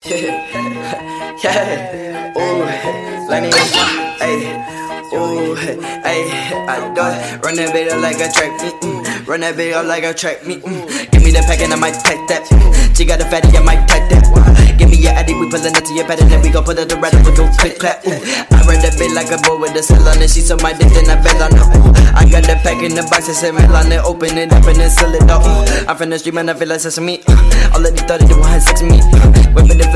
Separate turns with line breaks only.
Yeah, ooh, Lenny, ayy, ooh, ayy, I do it. Run that bitch up like a track meet, run that bitch up like a track meet. Give me the pack and I might take that. She got a fatty, I might take that. Give me your addy, we pullin' up to your patty, then we gon' put it the rattle, we gon' click clap. I run that bitch like a boy with a cell on it. She so my dick, then I fell on her. I got the pack in the box, and said on it, open it up and then seal it up. I'm from the street, man, I feel like sesame. All of these thought they do want sex with me. Whippin' the